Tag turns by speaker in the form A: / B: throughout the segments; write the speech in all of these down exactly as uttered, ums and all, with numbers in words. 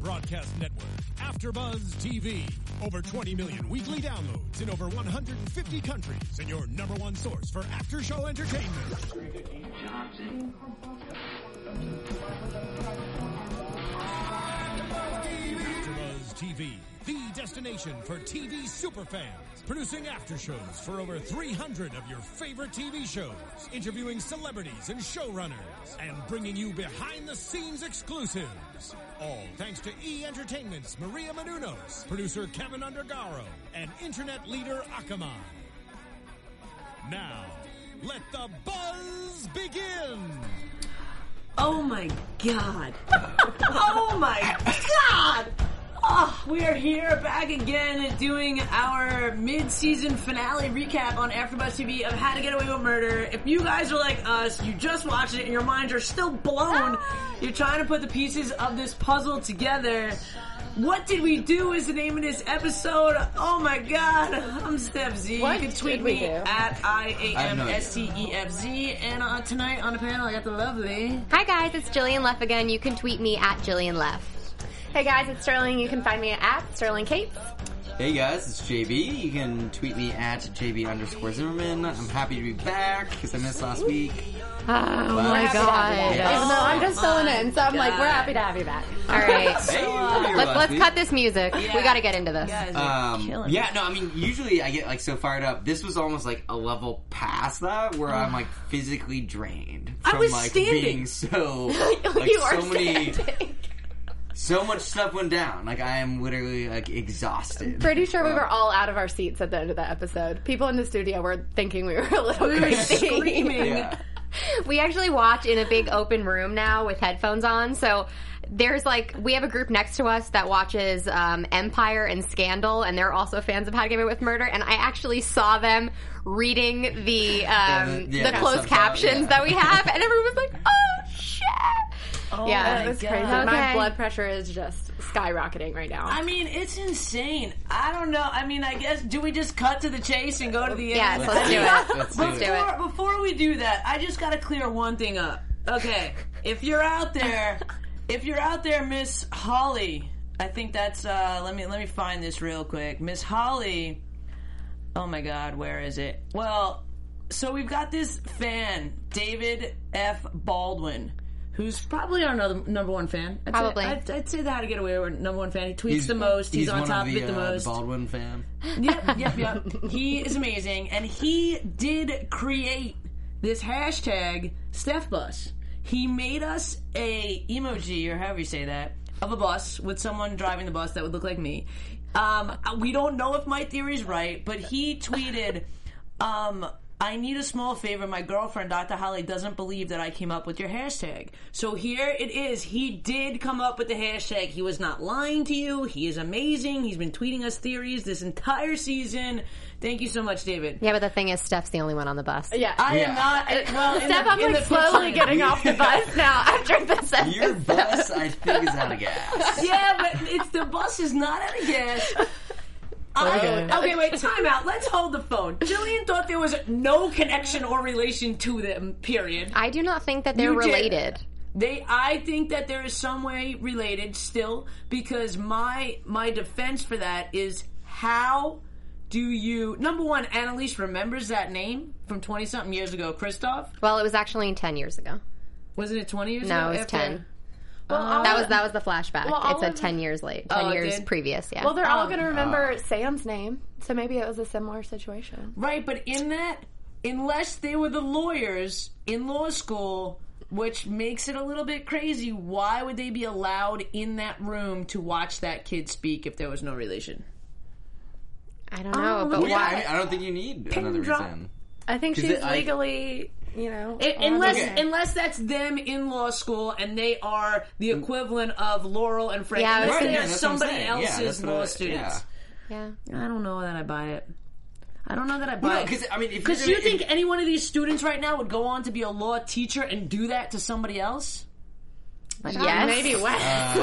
A: broadcast network, AfterBuzz T V. Over twenty million weekly downloads in over one hundred fifty countries, and your number one source for after-show entertainment. AfterBuzz T V, the destination for T V superfans. Producing aftershows for over three hundred of your favorite T V shows. Interviewing celebrities and showrunners. And bringing you behind-the-scenes exclusives. All thanks to E! Entertainment's Maria Menounos, producer Kevin Undergaro, and internet leader Akamai. Now, let the buzz begin!
B: Oh my god. Oh my god! Oh, we are here back again doing our mid-season finale recap on AfterBuzz T V of How to Get Away with Murder. If you guys are like us, you just watched it and your minds are still blown, you're trying to put the pieces of this puzzle together. What did we do is the name of this episode. Oh my god, I'm Steph Z.
C: What
B: you can tweet me do? at I A M S T E F Z. And uh, tonight on the panel, I got the lovely...
D: Hi guys, it's Jillian Leff again. You can tweet me at Jillian Leff.
C: Hey guys, it's Sterling. You can find me at Sterling Cates.
E: Hey guys, it's J B. You can tweet me at J B underscore Zimmerman. I'm happy to be back because I missed last week.
C: Oh well, my god.
E: Yeah.
C: Even though I'm just filling in, so I'm god. like, we're happy to have you back.
D: All right.
E: Hey,
D: let's let's cut this music. Yeah. We got to get into this.
E: Um, yeah, no, I mean, usually I get like so fired up. This was almost like a level past that where I'm like physically drained from
B: I was
E: like
B: standing.
E: being so like
C: you
E: so
C: are
E: many.
C: standing.
E: So much stuff went down. Like, I am literally, like, exhausted.
C: Pretty sure we were all out of our seats at the end of the episode. People in the studio were thinking we were a little
B: we
C: crazy.
B: were screaming.
E: Yeah.
D: We actually watch in a big open room now with headphones on, so there's like, we have a group next to us that watches um, Empire and Scandal, and they're also fans of How to Get Away with Murder, and I actually saw them reading the um,
E: yeah,
D: the closed captions
E: yeah.
D: that we have, and everyone was like, oh, shit!
B: Oh
C: yeah,
B: my
C: it was
B: God.
C: crazy.
D: Okay.
C: My blood pressure is just skyrocketing right now.
B: I mean, it's insane. I don't know. I mean, I guess, do we just cut to the chase and go to the
D: Yes,
B: end?
D: let's do it.
E: Let's do
D: Let's do
E: it.
D: it.
B: Before, before we do that, I just gotta clear one thing up. Okay, if you're out there, if you're out there, Miss Holly, I think that's, uh, let me, let me find this real quick. Miss Holly, oh my god, where is it? Well, so we've got this fan, David F. Baldwin, who's probably our no- number one fan. I'd
D: Probably.
B: Say, I'd, I'd say that How to Get Away with number one fan. He tweets
E: He's
B: the most. He's, on
E: one
B: top
E: of,
B: of
E: the,
B: it the
E: uh,
B: most.
E: The Baldwin fan.
B: Yep, yep, yep. He is amazing, and he did create this hashtag StephBus. He made us a emoji, or however you say that, of a bus with someone driving the bus that would look like me. Um, we don't know if my theory's right, but he tweeted, um, I need a small favor. My girlfriend, Doctor Holly, doesn't believe that I came up with your hashtag. So here it is. He did come up with the hashtag. He was not lying to you. He is amazing. He's been tweeting us theories this entire season. Thank you so much, David.
D: Yeah, but the thing is, Steph's the only one on the bus.
C: yeah.
B: I
E: Yeah.
B: am not. Well, in
C: Steph,
B: the,
C: I'm
B: in
C: like
B: the
C: slowly
B: picture-
C: getting off the bus now after this episode.
E: Your bus, I think, is out of gas.
B: Yeah, but it's the bus is not out of gas.
C: Okay.
B: I, okay, wait, time out. Let's hold the phone. Jillian thought there was no connection or relation to them, period.
D: I do not think that they're
B: You did.
D: related.
B: They, I think that there is some way related still, because my my defense for that is, how do you... Number one, Annalise remembers that name from twenty-something years ago, Christoph.
D: Well, it was actually ten years ago.
B: Wasn't it twenty years ago?
D: No, it was
B: after-
D: ten.
C: Well, all
D: That
C: of-
D: was that was the flashback.
C: Well, all
D: It said
C: of-
D: ten years late, ten
B: Oh, it
D: years
B: did?
D: previous. Yeah.
C: Well, they're all
B: Oh.
C: going to remember Sam's name, so maybe it was a similar situation.
B: Right, but in that, unless they were the lawyers in law school, which makes it a little bit crazy, why would they be allowed in that room to watch that kid speak if there was no relation?
D: I don't know, but
B: look
E: Yeah,
D: why?
E: I, mean, I don't think you need another
B: drop.
E: reason.
C: I think
E: 'Cause
C: she's
E: it- I-
C: legally, you know,
B: It,
C: allowed
B: unless,
C: to-
B: unless that's them in law school and they are the equivalent of Laurel and Frank.
D: Yeah, I was
B: unless
D: thinking-
B: they are
E: Right, yeah, that's what I'm
B: somebody
E: saying. Yeah,
B: else's
E: that's what
B: law
E: I-
B: students.
D: Yeah.
B: I don't know that I buy it. I don't know that I buy
E: No,
B: it.
E: because I mean, if
B: Because
E: you're
B: you
E: gonna-
B: think any one of these students right now would go on to be a law teacher and do that to somebody else?
D: Yes.
C: maybe Wes.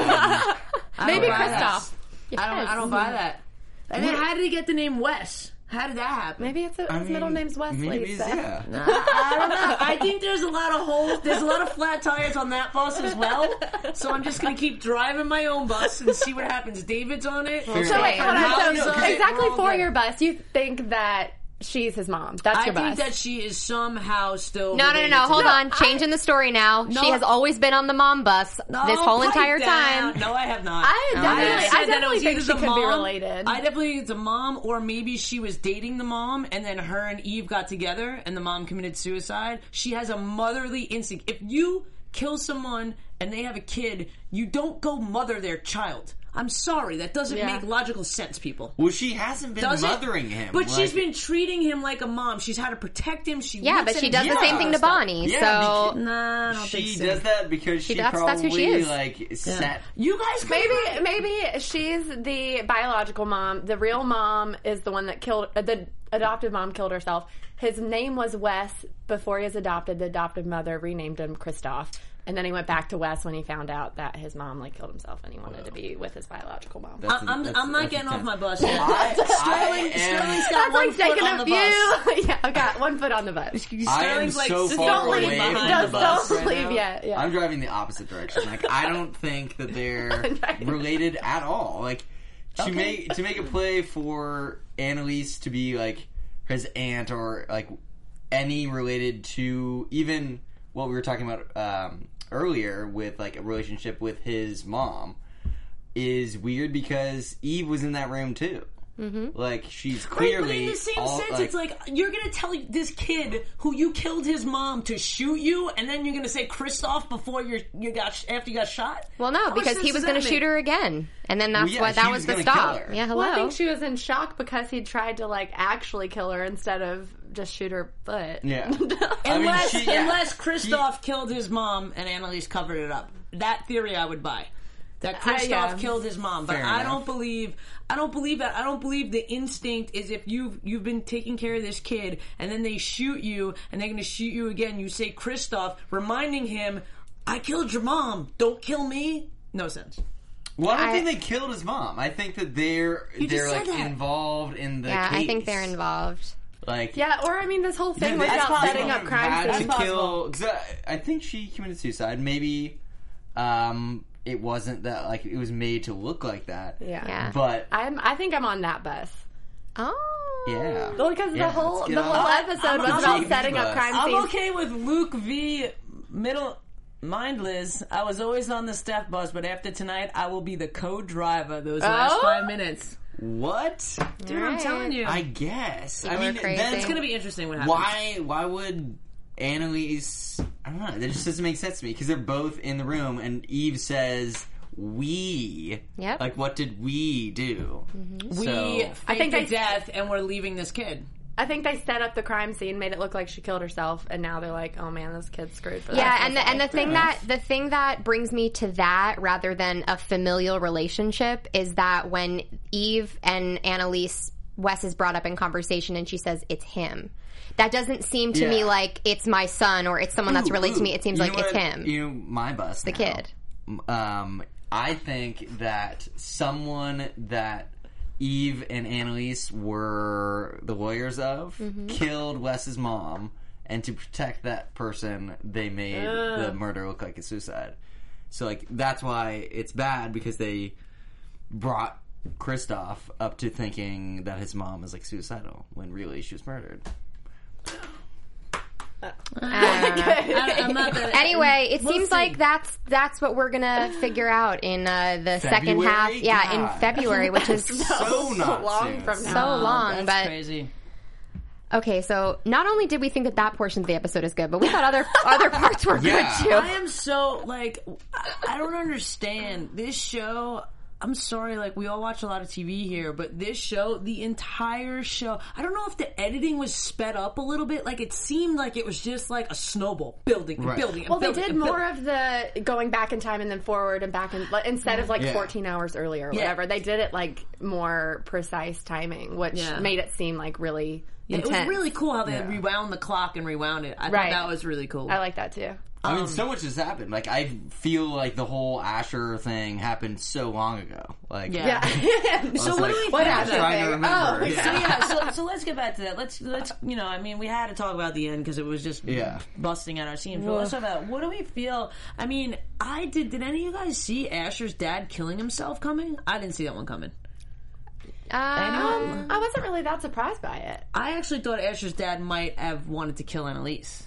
B: I
C: Maybe
B: don't buy that.
C: Christoph.
B: I don't. I don't buy that. And then how did he get the name Wes? How did that happen?
C: Maybe it's a, his
E: I mean,
C: middle name's Wesley.
E: maybe it's-
C: so.
E: yeah.
B: I don't know. I think there's a lot of holes. There's a lot of flat tires on that bus as well. So I'm just gonna keep driving my own bus and see what happens. David's on it.
E: Fair
C: So wait, hold
B: How
C: on.
B: is
C: So
B: it-
C: exactly
B: we're all
C: for
B: good.
C: your bus, you think that she's his mom? That's
B: I
C: your
B: think
C: bus.
B: that she is somehow still.
D: No, no, no,
B: related
D: no.
B: to
D: Hold
B: the-
D: on. Changing the story now.
B: No.
D: She has always been on the mom bus
B: No,
D: this whole
B: pipe
D: entire
B: down.
D: time.
B: No, I have not.
C: I definitely,
B: said
C: I
B: that it
C: definitely
B: was
C: think
B: either
C: she
B: the
C: could be
B: mom-
C: related.
B: I definitely think it's a mom, or maybe she was dating the mom, and then her and Eve got together, and the mom committed suicide. She has a motherly instinct. If you kill someone and they have a kid, you don't go mother their child. I'm sorry, that doesn't
C: Yeah.
B: make logical sense, people.
E: Well, she hasn't been
B: Does it?
E: mothering him.
B: But
E: like,
B: she's been treating him like a mom. She's had to protect him. She
D: Yeah,
B: looks
D: but
B: at
D: she
B: him.
D: does the
E: Yeah.
D: same thing to Bonnie.
E: Yeah,
D: so
E: because-
B: Nah, I don't
E: She
B: think so.
E: does that because she,
D: does-
E: probably
D: that's who she is.
E: like set.
B: You guys,
C: Maybe,
B: could-
C: maybe she's the biological mom. The real mom is the one that killed. Uh, the adoptive mom killed herself. His name was Wes before he was adopted. The adoptive mother renamed him Christoph, and then he went back to Wes when he found out that his mom like killed himself, and he wanted to be with his biological mom.
E: That's a-
B: I'm,
E: that's-
B: I'm not
E: that's
B: getting off
E: intense.
B: my bus yet.
E: I-
B: Sterling,
E: I am-
B: Sterling's got
C: That's
B: one
C: like
B: foot
C: taking
B: on
C: a
B: the bus.
C: view. Yeah, I got one foot on the bus.
E: I am
B: Sterling's like
E: so
B: six
E: far
C: Don't
B: feet
C: leave.
E: away
B: behind
E: from
B: the
C: Just
B: bus
C: don't
B: right
C: leave
B: now.
C: yet. Yeah.
E: I'm driving the opposite direction. Like I don't think that they're
C: Right.
E: related at all. Like to
B: Okay.
E: make to make a play for Annalise to be like his aunt or like any related to even what we were talking about um, earlier with like a relationship with his mom is weird because Eve was in that room too. Mm-hmm. Like she's
B: Right,
E: clearly
B: but in the same
E: all,
B: sense,
E: like,
B: it's like you're gonna tell this kid who you killed his mom to shoot you, and then you're gonna say Christoph before you you got after you got shot.
D: well, no,
B: How much
D: because
B: sense
D: he was
B: does
D: going
B: that
D: to shoot
B: make?
D: her again, and then that's
E: Well, yeah,
D: what that
E: he
D: was,
E: was
D: the
E: gonna
D: stop.
E: kill her.
D: Yeah, hello.
C: Well, I think she was in shock because he tried to like actually kill her instead of just shoot her foot.
E: yeah. I mean,
B: Unless
E: she- yeah.
B: unless Christoph killed his mom and Annalise covered it up. That theory I would buy. That Christoph
C: yeah.
B: killed his mom, but
E: Fair
B: I
E: enough.
B: don't believe. I don't believe that. I don't believe the instinct is if you you've been taking care of this kid and then they shoot you and they're going to shoot you again. You say Christoph, reminding him, "I killed your mom. Don't kill me." No sense.
E: Well, I don't
D: I-
E: think they killed his mom. I think that they're
B: You just
E: they're
B: said
E: like
B: that.
E: involved in the
D: yeah,
E: case.
D: I think they're involved.
E: Like
C: Yeah, or I mean, this whole thing
E: Yeah,
C: was
E: they-
C: about
B: possible.
C: setting up crime
E: had
C: scenes.
E: to kill. Cause I, I think she committed suicide. Maybe um, it wasn't that like it was made to look like that.
C: Yeah.
D: Yeah.
E: But
C: I'm. I think I'm on that bus.
D: Oh.
E: yeah,
C: Well, because
E: Yeah,
C: the whole
E: let's
C: the
E: get
C: whole
E: on.
C: episode
B: I'm-
C: was
B: I'm
C: about
E: on
C: setting
E: the
C: up
E: bus.
C: crime
B: I'm
C: scenes.
B: okay with Luke v. Middle Mind Liz. I was always on the Steph bus, but after tonight, I will be the co-driver those last
C: Oh?
B: five minutes.
E: what?
B: Dude, I'm
D: Alright.
B: telling you.
E: I guess. I
D: People
E: mean,
D: are crazy.
E: then
B: it's going to be interesting what happens.
E: why? Why would Annalise? I don't know. That just doesn't make sense to me because they're both in the room, and Eve says, "We."
D: Yep.
E: Like, what did we do?
B: We
E: So-
C: I think
B: faked
C: they-
B: a death and we're leaving this kid.
C: I think they set up the crime scene, made it look like she killed herself, and now they're like, "Oh man, this kid's screwed for
D: Yeah,
C: that."
D: and the, and the thing that the thing that brings me to that rather than a familial relationship is that when Eve and Annalise Wes is brought up in conversation and she says it's him. That doesn't seem to
E: Yeah.
D: me like it's my son or it's someone that's
E: Ooh,
D: related to
E: ooh.
D: me. It seems
E: You
D: like
E: know
D: it's
E: what?
D: him.
E: You know, my bus. The
D: kid.
E: Um, I think that someone that Eve and Annalise were the lawyers of
D: Mm-hmm.
E: killed Wes's mom, and to protect that person, they made the murder look like a suicide. So, like, that's why it's bad because they brought Christoph up to thinking that his mom is like suicidal when really she was murdered.
B: I, I'm not gonna,
D: Anyway, it
B: We'll
D: seems
B: see.
D: like that's that's what we're gonna figure out in uh, the second
E: February?
D: half. Yeah,
E: God.
D: in February, which is
E: So not
C: long
E: soon.
C: from
D: so
C: now.
D: long.
B: That's
D: But
B: crazy.
D: okay, so not only did we think that that portion of the episode is good, but we thought other other parts were
E: Yeah.
D: good too.
B: I am so like I, I don't understand this show. I'm sorry, like we all watch a lot of T V here, but this show, the entire show, I don't know if the editing was sped up a little bit. Like it seemed like it was just like a snowball building and
E: Right.
B: building. And
C: Well, they
B: building
C: did
B: and
C: more
B: building.
C: of the going back in time and then forward and back and like, instead of like
E: Yeah.
C: fourteen hours earlier or
B: Yeah.
C: whatever. They did it like more precise timing, which
B: Yeah.
C: made it seem like really
B: Yeah, it
C: intense.
B: was really cool how they
E: Yeah.
B: rewound the clock and rewound it. I
C: Right.
B: thought that was really cool.
C: I like that too.
E: I mean, so much has happened. Like, I feel like the whole Asher thing happened so long ago. Like,
B: Yeah. So what
E: like,
B: do we
C: What
B: think?
E: I'm
C: Asher
E: trying to
C: thing?
E: remember.
C: Oh,
E: yeah.
B: So yeah, so, so let's get back to that. Let's let's you know, I mean, we had to talk about the end because it was just
E: Yeah.
B: busting at our seams. But let's talk about what do we feel? I mean, I did. Did any of you guys see Asher's dad killing himself coming? I didn't see that one coming.
C: Um, I wasn't really that surprised by it.
B: I actually thought Asher's dad might have wanted to kill Annalise.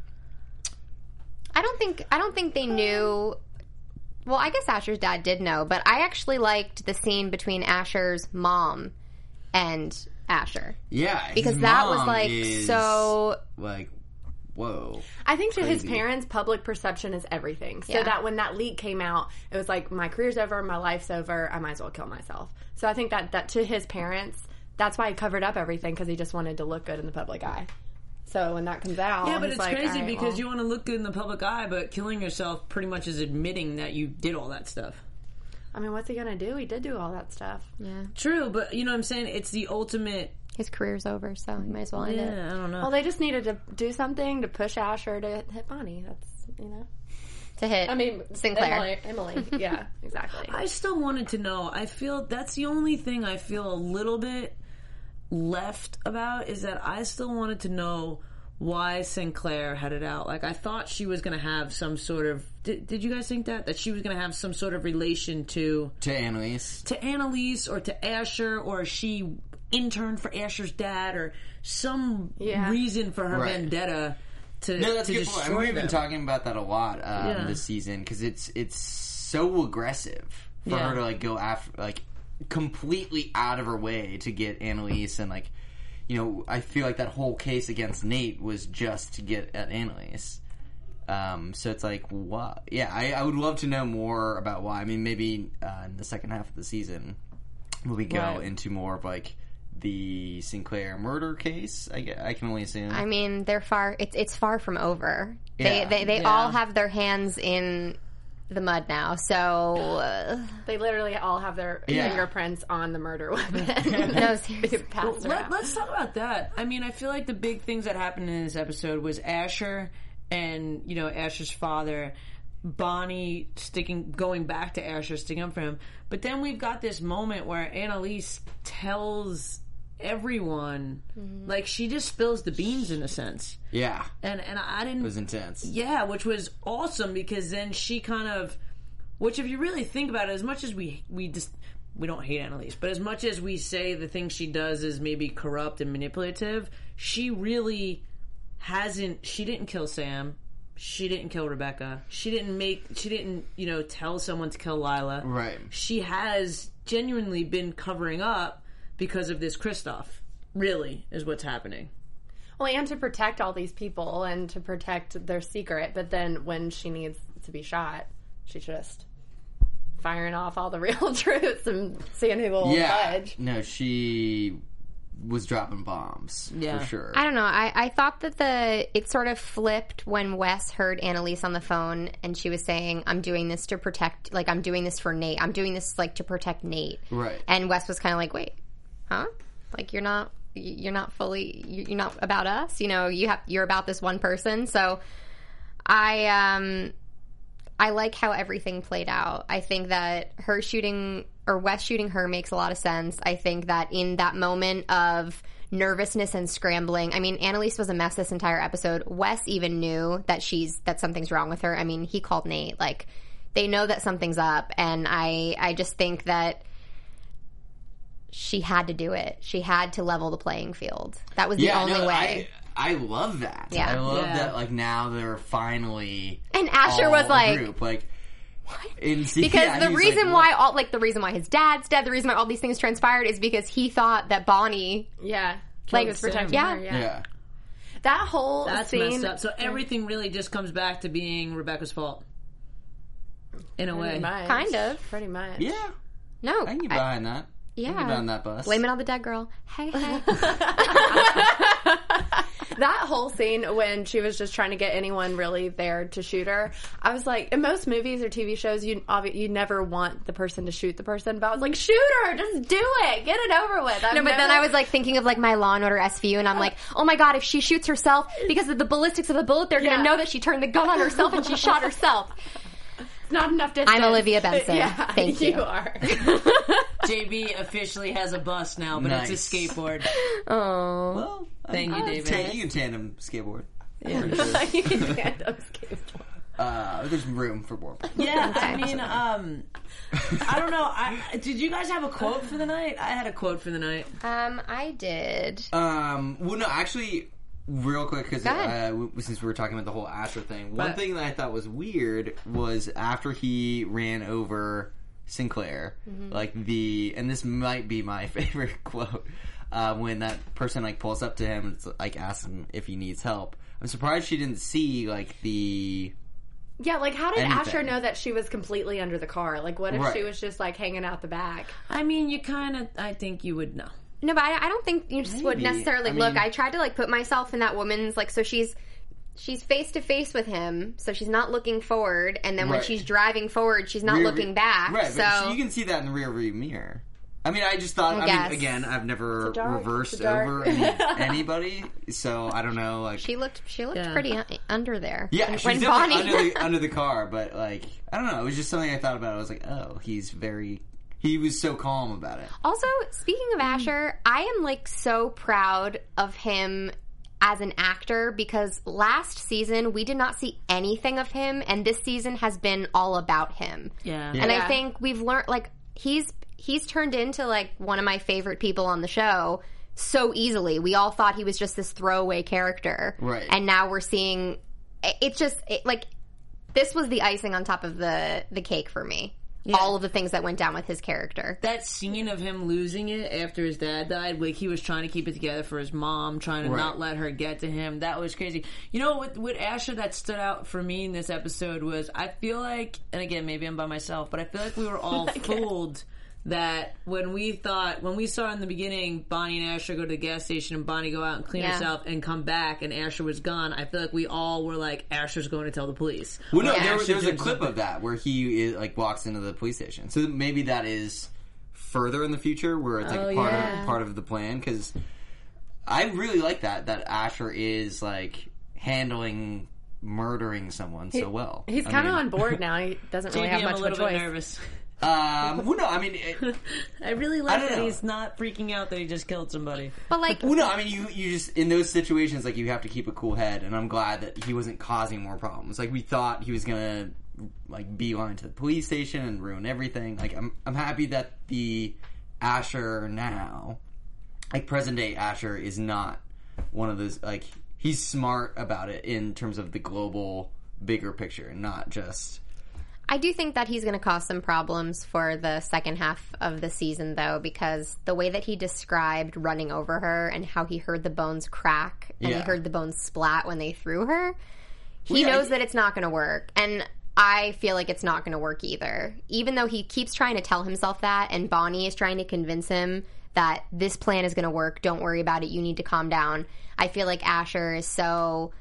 D: I don't think I don't think they knew. Well, I guess Asher's dad did know, but I actually liked the scene between Asher's mom and Asher.
E: Yeah,
D: Because
E: his
D: that was,
E: mom
D: like,
E: is,
D: so-
E: like, whoa.
C: I think to his
E: Crazy.
C: parents, public perception is everything. So
D: Yeah.
C: that when that leak came out, it was like, my career's over, my life's over, I might as well kill myself. So I think that, that to his parents, that's why he covered up everything, because he just wanted to look good in the public eye. So when that comes out,
B: Yeah, but
C: he's
B: it's
C: like,
B: crazy
C: all right,
B: because
C: well.
B: you want to look good in the public eye, but killing yourself pretty much is admitting that you did all that stuff.
C: I mean, what's he gonna do? He did do all that stuff.
D: Yeah,
B: True, but you know what I'm saying? It's the ultimate.
D: his career's over, so he might as well end it.
B: Yeah, I don't know.
C: Well, they just needed to do something to push Asher to hit Bonnie. That's, you know.
D: To hit,
C: I mean,
D: Sinclair.
C: Emily. Emily. Yeah, exactly.
B: I still wanted to know. I feel that's the only thing I feel a little bit left about is that I still wanted to know why Sinclair had it out. Like, I thought she was going to have some sort of... Did, did you guys think that? That she was going to have some sort of relation to...
E: To Annalise.
B: To Annalise or to Asher, or she interned for Asher's dad, or some
C: Yeah.
B: reason for her
E: Right.
B: vendetta to,
E: No, that's
B: to
E: a good point.
B: destroy
E: We've been
B: them.
E: talking about that a lot um,
B: Yeah.
E: this season because it's it's so aggressive for
B: Yeah.
E: her to like go after like completely out of her way to get Annalise and like you know I feel like that whole case against Nate was just to get at Annalise. Um, so it's like what? Yeah, I, I would love to know more about why. I mean, maybe uh, in the second half of the season will we go
B: Right.
E: into more of like the Sinclair murder case? I, gue- I can only assume.
D: I mean, they're far. It's it's far from over. They
E: Yeah.
D: they, they
B: Yeah.
D: all have their hands in the mud now. So uh,
C: They literally all have their
E: Yeah.
C: fingerprints on the murder weapon.
D: no, seriously.
C: Passed
B: Let,
C: around.
B: let's talk about that. I mean, I feel like the big things that happened in this episode was Asher and, you know, Asher's father, Bonnie sticking, going back to Asher, sticking up for him. But then we've got this moment where Annalise tells everyone, like, she just spills the beans in a sense.
E: yeah,
B: And and I didn't...
E: it was intense.
B: Yeah, which was awesome because then she kind of, which if you really think about it, as much as we we just we don't hate Annalise, but as much as we say the things she does is maybe corrupt and manipulative, she really hasn't. She didn't kill Sam. She didn't kill Rebecca. She didn't make. She didn't you know tell someone to kill Lila.
E: Right.
B: She has genuinely been covering up because of this Kristoff. Really, is what's happening.
C: Well, and to protect all these people and to protect their secret, but then when she needs to be shot, she's just firing off all the real truths and seeing who will
E: Yeah.
C: budge.
E: No, she was dropping bombs
B: Yeah.
E: for sure.
D: I don't know. I, I thought that the it sort of flipped when Wes heard Annalise on the phone and she was saying, "I'm doing this to protect. Like I'm doing this for Nate. I'm doing this like to protect Nate."
E: Right.
D: And Wes was kind of like, "Wait, huh? Like you're not you're not fully you're not about us. You know, you have you're about this one person." So I um I like how everything played out. I think that her shooting or Wes shooting her makes a lot of sense. I think that in that moment of nervousness and scrambling, I mean, Annalise was a mess this entire episode. Wes even knew that she's that something's wrong with her. I mean, he called Nate. Like they know that something's up, and I I just think that she had to do it. She had to level the playing field. That was the
E: yeah,
D: only
E: no,
D: way.
E: I, I love that.
D: Yeah.
E: I love
B: Yeah.
E: that. Like now they're finally
D: And Asher
E: all
D: was
E: a
D: like,
E: group. like in,
D: because
E: yeah,
D: the
E: he's
D: reason
E: like,
D: why all like the reason why his dad's dead, the reason why all these things transpired is because he thought that Bonnie
C: Yeah.
D: Like,
C: He was
B: Sam.
C: protecting
D: Yeah.
C: her,
E: yeah.
C: yeah.
E: yeah.
C: That whole
B: That's
C: scene.
B: messed up. So everything really just comes back to being Rebecca's fault. In a way.
C: Pretty much.
D: Kind of.
C: Pretty much.
E: Yeah,
D: no
E: I can get
D: I-
E: behind that. I can
D: yeah
E: get behind that bus.
D: blame it on the dead girl. Hey, hey.
C: That whole scene when she was just trying to get anyone really there to shoot her, I was like, in most movies or T V shows, you obvi- you never want the person to shoot the person, but I was like, shoot her, just do it, get it over with. I've
D: No, but
C: never-
D: then I was like thinking of like my Law and Order S V U, and I'm like, oh my god, if she shoots herself because of the ballistics of the bullet, they're
C: Yeah.
D: gonna know that she turned the gun on herself and she shot herself.
C: It's not enough distance.
D: I'm Olivia Benson.
C: Yeah,
D: Thank you.
C: You are.
B: J B officially has a bus now, but
E: Nice.
B: it's a skateboard.
D: Oh,
E: Well,
B: Thank you, David.
E: tan- you can tandem skateboard.
B: Yeah.
C: You can tandem skateboard.
E: Uh, there's room for more.
B: Yeah, I mean, um, I don't know. I, did you guys have a quote for the night? I had a quote for the night.
D: um, I did.
E: Um, well, no, actually, real quick, because
D: Go
E: uh,
D: ahead.
E: w- since we were talking about the whole Asher thing, one
B: But-
E: thing that I thought was weird was after he ran over Sinclair,
D: Mm-hmm.
E: like the, and this might be my favorite quote, uh, when that person like pulls up to him and it's, like asks him if he needs help. I'm surprised she didn't see like the.
C: Yeah, like how did
E: Anything.
C: Asher know that she was completely under the car? Like what if
E: Right.
C: she was just like hanging out the back?
B: I mean, you kind of, I think you would know.
D: No, but I, I don't think you just would
E: Maybe.
D: necessarily
E: I
D: look.
E: mean-
D: I tried to like put myself in that woman's like, so she's she's face to face with him, so she's not looking forward, and then when
E: Right.
D: she's driving forward, she's not
E: rear-
D: looking back.
E: Right,
D: so
E: but you can see that in the rear view mirror. I mean, I just thought.
D: I
E: I,
D: guess.
E: mean, again, I've never
C: It's a dark-
E: reversed
C: it's a dark-
E: over any, anybody, so I don't know. Like,
D: she looked she looked
B: Yeah.
D: pretty un- under there.
E: yeah,
D: when,
E: she's
D: when
E: definitely
D: Bonnie
E: under the under the car, but like, I don't know. It was just something I thought about. I was like, oh, he's very. He was so calm about it.
D: Also, speaking of Asher, I am like so proud of him as an actor because last season we did not see anything of him, and this season has been all about him.
B: Yeah.
E: Yeah.
D: And I
C: Yeah.
D: think we've learned like he's he's turned into like one of my favorite people on the show so easily. We all thought he was just this throwaway character,
E: Right.
D: And now we're seeing it- it's just it, like this was the icing on top of the the cake for me. All of the things that went down with his character.
B: That scene of him losing it after his dad died, like he was trying to keep it together for his mom, trying to
E: Right.
B: not let her get to him. That was crazy. You know, with, with Asher, that stood out for me in this episode was I feel like, and again, maybe I'm by myself, but I feel like we were all fooled that when we thought, when we saw in the beginning Bonnie and Asher go to the gas station and Bonnie go out and clean
D: Yeah.
B: herself and come back and Asher was gone, I feel like we all were like, Asher's going to tell the police.
E: Well, no,
B: Or
E: there,
B: Asher
E: there was a
B: did
E: clip
B: something.
E: of that where he is, like walks into the police station. So maybe that is further in the future where it's like
B: Oh,
E: part
B: yeah.
E: of part of the plan. Because I really like that that Asher is like handling murdering someone so well.
C: He's
E: I
C: kind of
E: mean,
C: on board now. He doesn't really
B: J B,
C: have
B: I'm
C: much
B: a
C: of a
B: little bit
C: choice.
B: nervous.
E: Um, well, no, I mean, it,
B: I really
E: I
B: like
E: don't
B: that
E: know.
B: he's not freaking out that he just killed somebody.
D: But like
E: well, no, I mean, you you just in those situations like you have to keep a cool head, and I'm glad that he wasn't causing more problems. Like we thought he was gonna like beeline to the police station and ruin everything. Like I'm I'm happy that the Asher now, like present day Asher, is not one of those like he's smart about it in terms of the global bigger picture, and not just.
D: I do think that he's going to cause some problems for the second half of the season, though, because the way that he described running over her and how he heard the bones crack and he
E: Yeah.
D: heard the bones splat when they threw her, he
E: Well, yeah,
D: knows
E: I-
D: that it's not going to work. And I feel like it's not going to work either. Even though he keeps trying to tell himself that, and Bonnie is trying to convince him that this plan is going to work, don't worry about it, you need to calm down. I feel like Asher is so.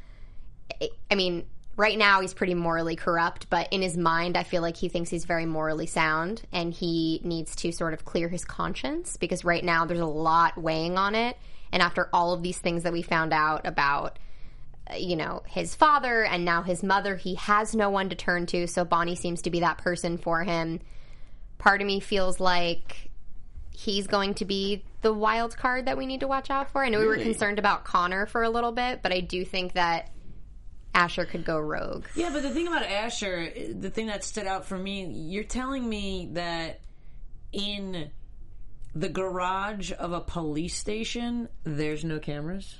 D: I mean. Right now, he's pretty morally corrupt, but in his mind, I feel like he thinks he's very morally sound, and he needs to sort of clear his conscience, because right now there's a lot weighing on it, and after all of these things that we found out about, uh, you know, his father and now his mother, he has no one to turn to, so Bonnie seems to be that person for him. Part of me feels like he's going to be the wild card that we need to watch out for. I know we were
E: Really?
D: concerned about Connor for a little bit, but I do think that Asher could go rogue.
B: Yeah, but the thing about Asher, the thing that stood out for me, you're telling me that in the garage of a police station, there's no cameras?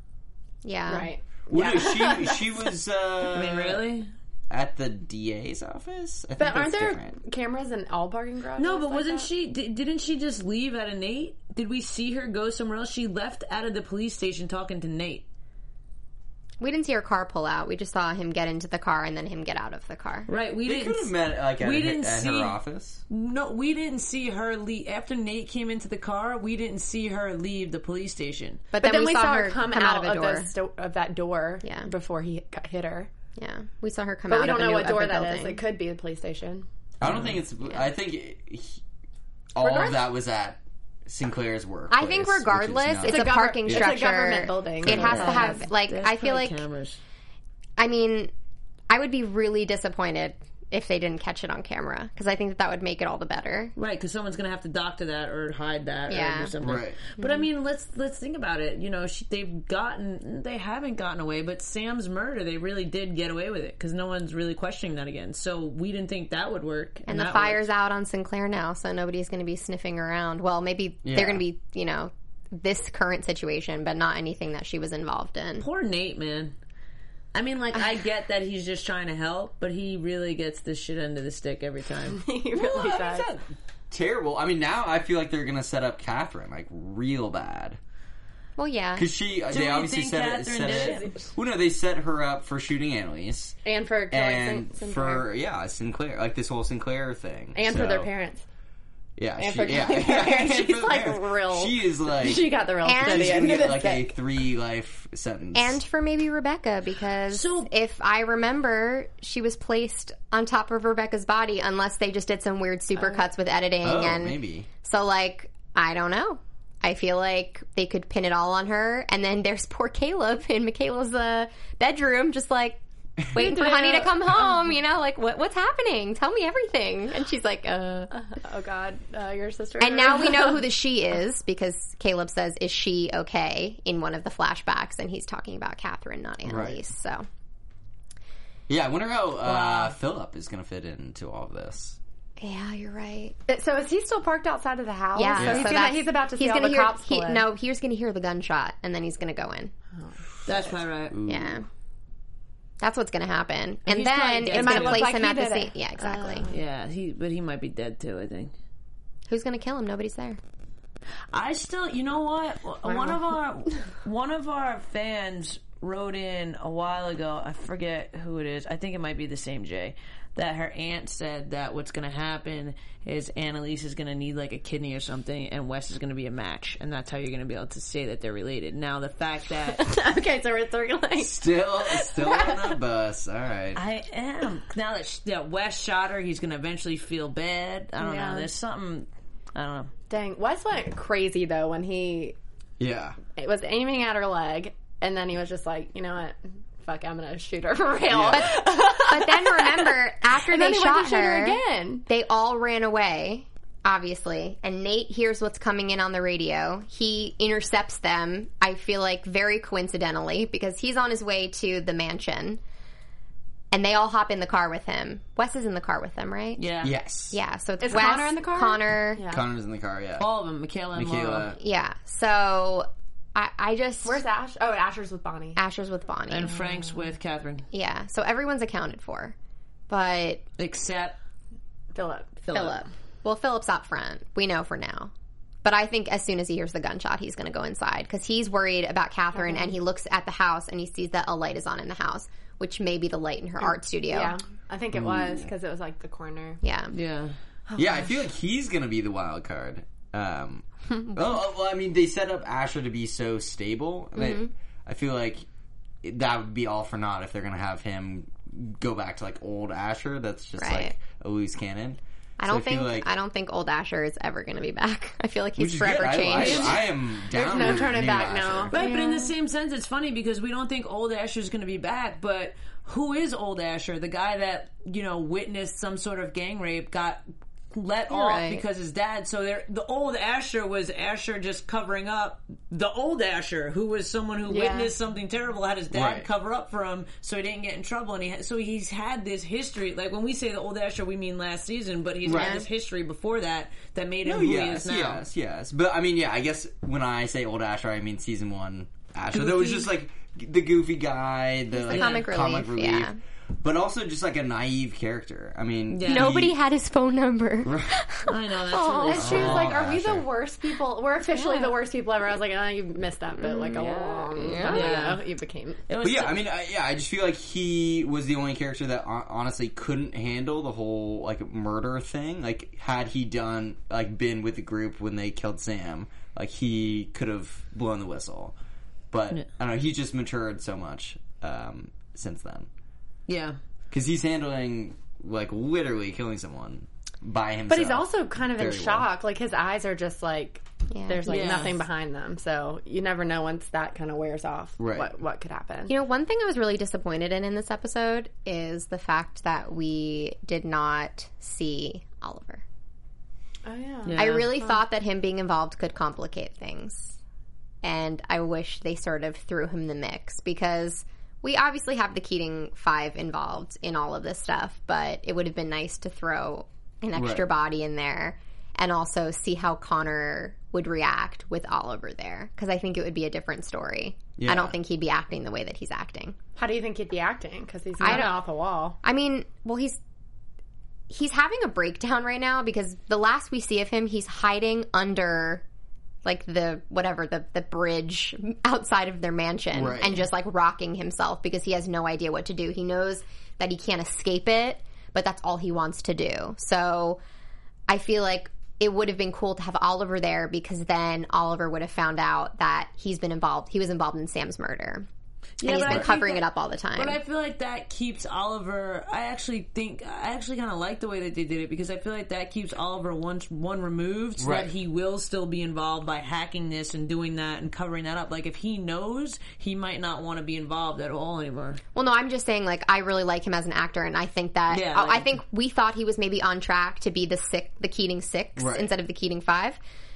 D: Yeah.
C: Right.
E: Well, no, she she was. Uh,
B: I mean, really?
E: At the D A's office. I think
C: But aren't
E: that's
C: there
E: different.
C: cameras in all parking garages?
B: No, but
C: like
B: wasn't
C: that?
B: she, di- didn't she just leave out of Nate? Did we see her go somewhere else? She left out of the police station talking to Nate.
D: We didn't see her car pull out. We just saw him get into the car and then him get out of the car.
B: Right, we
E: They
B: didn't.
E: could have met like at,
B: we
E: her,
B: didn't
E: at
B: see-
E: her office.
B: No, we didn't see her leave. After Nate came into the car, we didn't see her leave the police station.
D: But
C: But
D: then,
C: then
D: we, saw, her come, out,
C: of,
D: of a door.
C: those do- of that door
D: Yeah.
C: before he got, hit her.
D: Yeah, we saw her come
C: But
D: out
C: we don't
D: of a
C: know
D: new,
C: what door
D: of the
C: that is.
D: building.
C: It could be the police station.
E: I don't think it's. I think he, all of that was at Sinclair's work.
D: I think regardless, it's,
C: a
D: a,
C: gover-
D: parking
C: it's a
D: structure.
C: government building.
D: It has
C: Yeah.
D: to have like.
B: There's
D: I feel
B: probably
D: like.
B: cameras.
D: I mean, I would be really disappointed if they didn't catch it on camera because I think that, that would make it all the better.
B: Right, because someone's gonna have to doctor that or hide that
D: Yeah.
B: or do something.
E: Right.
B: But I mean, let's let's think about it. You know, she, they've gotten, they haven't gotten away, but Sam's murder, they really did get away with it because no one's really questioning that again. So we didn't think that would work,
D: And the
B: that
D: fire's
B: worked.
D: out on Sinclair now, so nobody's going to be sniffing around. Well, maybe
E: Yeah.
D: they're going to be, you know, this current situation, but not anything that she was involved in.
B: Poor Nate, man. I mean, like, I get that he's just trying to help, but he really gets the shit end of the stick every time.
C: He really
E: Well,
C: does.
E: it's not terrible. I mean, now I feel like they're gonna set up Catherine like real bad
D: Well, yeah.
E: because she. they
B: we
E: obviously
B: think
E: set it.
B: Catherine
E: Set
B: did
E: it well, no, they set her up for shooting Annalise
C: And for killing
E: and
C: Sin-
E: for
C: Sinclair.
E: yeah Sinclair, like this whole Sinclair thing,
C: And for
E: So,
C: their parents.
E: Yeah,
C: And
E: she,
C: for
E: yeah,
C: killing her
E: yeah,
C: parents.
E: and
C: She's
E: for the
C: like
E: parents.
C: real-
E: She is like
C: She got the real
D: And-
C: steady
E: she's
C: end
E: gonna
C: of
E: get
C: the
E: like a
C: stick.
E: three life sentence.
D: And for maybe Rebecca, because
B: So-
D: if I remember, she was placed on top of Rebecca's body, unless they just did some weird supercuts with editing.
E: oh,
D: and
E: maybe.
D: So, like, I don't know. I feel like they could pin it all on her. And then there's poor Caleb in Michaela's uh, bedroom, just like waiting for Honey to come home. You know, like, what what's happening? Tell me everything. And she's like, uh.
C: Oh, God. Uh, your sister.
D: And now we know who the she is because Caleb says, "Is she okay?" in one of the flashbacks, and he's talking about Catherine, not Annalise.
E: Right.
D: So
E: Yeah, I wonder how uh, Philip is going to fit into all of this.
D: yeah, you're right.
C: So is he still parked outside of the house?
D: Yeah,
C: So
D: so
C: he's, gonna,
D: that's-
C: he's about to see
D: he's
C: all
D: gonna
C: the
D: hear,
C: cops
D: he,
C: pull in.
D: No, he's going to hear the gunshot, and then he's going to go in.
B: That's probably right.
D: Yeah. That's what's going to happen. And
B: he's probably
D: then
B: dead.
D: it's
B: It
D: going
B: might
D: to
C: look
D: place
C: like
D: him
C: he
D: at the
C: did
D: scene.
C: it.
D: Yeah, exactly.
B: Yeah, he but he might be dead too, I think.
D: Who's going to kill him? Nobody's there.
B: I still, you know what? One of our one of our fans wrote in a while ago. I forget who it is. I think it might be the same Jay. That her aunt said that what's going to happen is Annalise is going to need like a kidney or something, and Wes is going to be a match, and that's how you're going to be able to say that they're related. Now the fact that
C: Okay, so we're circling.
E: Still, still on the bus. All right.
B: I am now that sh- that Wes shot her, he's going to eventually feel bad. I don't
C: Yeah.
B: know. There's something. I don't know.
C: Dang. Wes went crazy, though, when he
E: Yeah.
C: was aiming at her leg, and then he was just like, you know what? Fuck, I'm going to shoot her for real.
E: Yeah.
D: But then remember, after
C: And
D: they
C: then he
D: shot
C: went to shoot her
D: her,
C: again.
D: they all ran away, obviously. And Nate hears what's coming in on the radio. He intercepts them, I feel like very coincidentally, because he's on his way to the mansion. And they all hop in the car with him. Wes is in the car with them, right?
B: Yeah.
E: Yes.
D: Yeah, so it's
C: Is
D: Wes,
C: Connor in the car?
D: Connor.
C: Yeah.
E: Connor's in the car. Yeah.
B: All of them, Michaela and Laura.
E: Michaela.
D: Yeah, so I, I just...
C: Where's Ash? Oh, Asher's with Bonnie.
D: Asher's with Bonnie.
B: And Frank's with Catherine.
D: yeah, so everyone's accounted for. But
B: Except
C: Philip.
B: Philip.
D: Philip. Well, Philip's up front. We know for now. But I think as soon as he hears the gunshot, he's going to go inside because he's worried about Catherine, and he looks at the house and he sees that a light is on in the house, which may be the light in her art studio.
C: Yeah. I think it was because it was like the corner.
D: Yeah.
B: Yeah.
E: Yeah, I feel like he's gonna be the wild card. Um, oh, oh, well, I mean, they set up Asher to be so stable, and
D: Mm-hmm.
E: I, I feel like that would be all for naught if they're gonna have him go back to like old Asher. That's just
D: Right.
E: like a loose cannon.
D: I
E: So
D: don't
E: feel
D: think
E: like,
D: I don't think old Asher is ever going to be back. I feel like
E: which
D: he's
E: is
D: forever
E: good. I-
D: changed.
E: I, I am down.
C: no
E: with
C: turning
E: new
C: back
E: Asher.
C: now.
B: Right, but in the same sense, it's funny because we don't think old Asher's going to be back, but who is old Asher? The guy that, you know, witnessed some sort of gang rape, got let off
D: right.
B: because his dad. So there, the old Asher was Asher just covering up. The old Asher, who was someone who
C: Yeah.
B: witnessed something terrible, had his dad
E: Right.
B: cover up for him so he didn't get in trouble. And he had, so he's had this history. Like when we say the old Asher, we mean last season, but he's
E: Right.
B: had this history before that that made him
E: Oh,
B: who he
E: yes,
B: is now.
E: yes, yes. But I mean, yeah, I guess when I say old Asher, I mean season one Asher. That was
B: Goofy.
E: just like the goofy guy, the, like,
D: comic relief, yeah.
E: but also just like a naive character. I mean,
B: Yeah.
E: he-
D: Nobody had his phone number.
B: I know that's
C: Oh,
B: really
C: and she was like, "Are we the
E: Asher.
C: worst people? We're officially the worst people ever." I was like, "Oh, you missed that bit like a long time
B: Yeah.
C: ago. You became."
B: It was
E: But yeah, I mean, I, yeah, I just feel like he was the only character that hon- honestly couldn't handle the whole like murder thing. Like, had he done like been with the group when they killed Sam, like he could have blown the whistle. But
B: Yeah.
E: I don't know. He's just matured so much um, since then
B: yeah.
E: because he's handling like literally killing someone by himself.
C: But he's also kind of in
E: very well.
C: shock. Like his eyes are just like
D: Yeah.
C: there's like
B: Yeah.
C: nothing behind them. So you never know once that kind of wears off
E: Right.
C: what what could happen.
D: You know, one thing I was really disappointed in in this episode is the fact that we did not see Oliver.
C: Oh yeah.
B: Yeah.
D: I really thought that him being involved could complicate things. And I wish they sort of threw him in the mix because we obviously have the Keating Five involved in all of this stuff, but it would have been nice to throw an extra
E: Right.
D: body in there and also see how Connor would react with Oliver there because I think it would be a different story.
E: Yeah.
D: I don't think he'd be acting the way that he's acting.
C: How do you think he'd be acting? Because he's
D: I
C: not
D: don't-
C: off the wall.
D: I mean, well, he's he's having a breakdown right now because the last we see of him, he's hiding under like the whatever the the bridge outside of their mansion
E: Right.
D: and just like rocking himself because he has no idea what to do. He knows that he can't escape it, but that's all he wants to do. So I feel like it would have been cool to have Oliver there because then Oliver would have found out that he's been involved. He was involved in Sam's murder.
B: Yeah,
D: and he's
B: but I
D: been
B: think
D: covering
B: that-
D: it up all the time.
B: But I feel like that keeps Oliver. I actually think I actually kind of like the way that they did it because I feel like that keeps Oliver one one removed, so
E: Right.
B: that he will still be involved by hacking this and doing that and covering that up. Like if he knows, he might not want to be involved at all anymore.
D: Well, no, I'm just saying, like, I really like him as an actor, and I think that
B: Yeah,
D: I,
B: like-
D: I think we thought he was maybe on track to be the sick, the Keating Six
E: Right.
D: instead of the Keating Five,